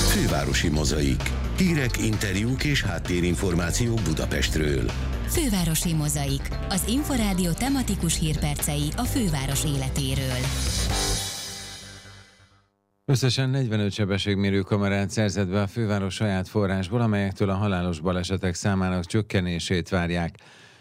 Fővárosi Mozaik. Hírek, interjúk és háttérinformációk Budapestről. Fővárosi Mozaik. Az Inforádió tematikus hírpercei a főváros életéről. Összesen 45 sebességmérő kamerát szerzett be a főváros saját forrásból, amelyektől a halálos balesetek számának csökkenését várják.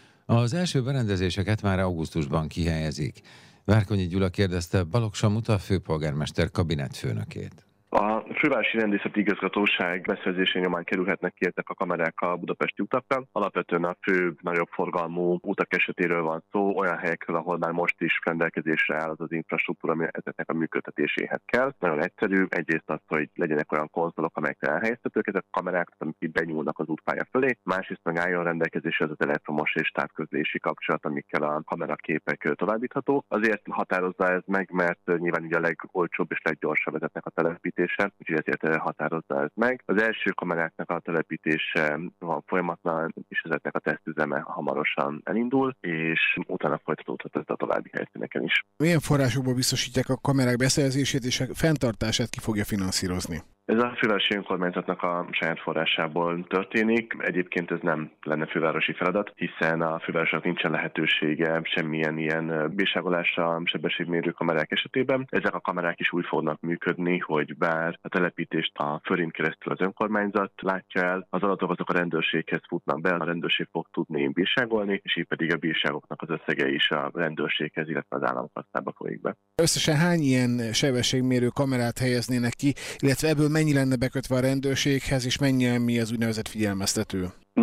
Az első berendezéseket már augusztusban kihelyezik. Várkonyi Gyula kérdezte Balogh Samuta főpolgármester kabinetfőnökét. A Fővárosi Rendészeti Igazgatóság beszerzése nyomán kerülhetnek ki ezek a kamerák a budapesti utakra. Alapvetően a fő, nagyobb forgalmú utak esetéről van szó, olyan helyekről, ahol már most is rendelkezésre áll az infrastruktúra, ami ezeknek a működtetéséhez kell. Nagyon egyszerű, egyrészt az, hogy legyenek olyan konzolok, amelyekre elhelyeztetők ezek a kamerák, amik itt benyúlnak az útpálya fölé. Másrészt meg álljon rendelkezésre az elektromos és távközlési kapcsolat, amikkel a kameraképek továbbítható. Azért határozza ez meg, mert nyilván ugye a legolcsóbb és leggyorsabb ezeknek a telepítése, úgyhogy ezért határozza ez meg. Az első kameráknak a telepítése van folyamatban, és ezeknek a tesztüzeme hamarosan elindul, és utána folytatódhat ez a további helyszíneken is. Milyen forrásokból biztosítják a kamerák beszerzését és a fenntartását ki fogja finanszírozni? Ez a fővárosi önkormányzatnak a saját forrásából történik. Egyébként ez nem lenne fővárosi feladat, hiszen a fővárosnak nincsen lehetősége semmilyen ilyen bírságolásra sebességmérő kamerák esetében. Ezek a kamerák is úgy fognak működni, hogy bár a telepítést a fölén keresztül az önkormányzat látja el, az adatok azok a rendőrséghez futnak be, a rendőrség fog tudni bírságolni, és így pedig a bírságoknak az összege is a rendőrséghez, illetve az államkasszába folyik be. Összesen hány ilyen sebességmérő kamerát helyeznének ki, illetve ebből mennyi lenne bekötve a rendőrséghez, és mennyi az úgynevezett figyelmeztető?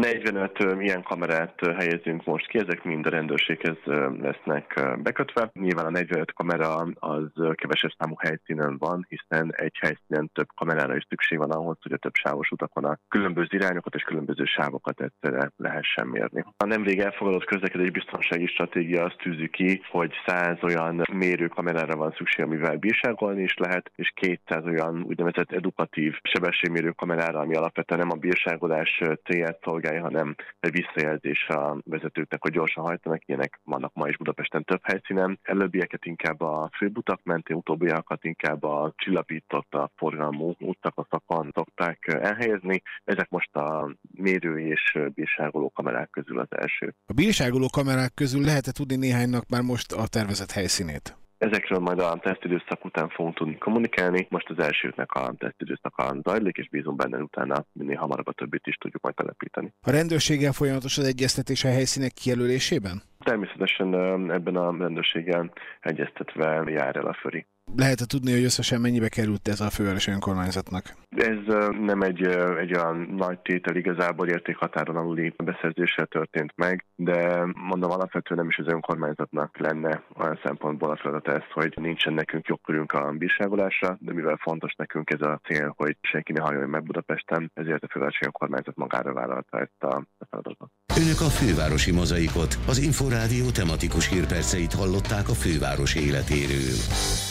45 ilyen kamerát helyezünk most ki, ezek mind a rendőrséghez lesznek bekötve. Nyilván a 45 kamera az kevesebb számú helyszínen van, hiszen egy helyszínen több kamerára is szükség van ahhoz, hogy a több sávos utakon a különböző irányokat és különböző sávokat egyszerre lehessen mérni. A nemrég elfogadott közlekedési biztonsági stratégia azt tűzi ki, hogy 100 olyan mérőkamerára van szükség, amivel bírságolni is lehet, és 200 olyan úgynevezett edukatív sebességmérő kamerára, ami alapvetően nem a bírságolás célját szolgálja, hanem egy visszajelzés a vezetőknek, hogy gyorsan hajtanak. Ilyenek vannak ma is Budapesten több helyszínen. Előbbieket inkább a főbutak mentén, utóbbiakat inkább a csillapított a forgalmú útszakaszokon szokták elhelyezni. Ezek most a mérő és bírságoló kamerák közül az első. A bírságoló kamerák közül lehet-e tudni néhánynak már most a tervezett helyszínét? Ezekről majd a tesztidőszak után fogunk tudni kommunikálni. Most az elsőknek a tesztidőszaka zajlik, és bízunk benne, utána minél hamarabb a többit is tudjuk majd telepíteni. A rendőrséggel folyamatos az egyeztetés a helyszínek kijelölésében? Természetesen ebben a rendőrséggel egyeztetve jár el a föri. Lehet-e tudni, hogy összesen mennyibe került ez a fővárosi önkormányzatnak? Ez nem egy olyan nagy tétel, igazából értékhatáron aluli beszerzéssel történt meg, de mondom, alapvetően nem is az önkormányzatnak lenne olyan szempontból a feladat ez, hogy nincsen nekünk jogkörünk a bírságolásra, de mivel fontos nekünk ez a cél, hogy senki ne hajoljon meg Budapesten, ezért a fővárosi önkormányzat magára vállalta ezt a feladatot. Önök a Fővárosi Mozaikot, az Inforádió tematikus hírperceit hallották a főváros életéről.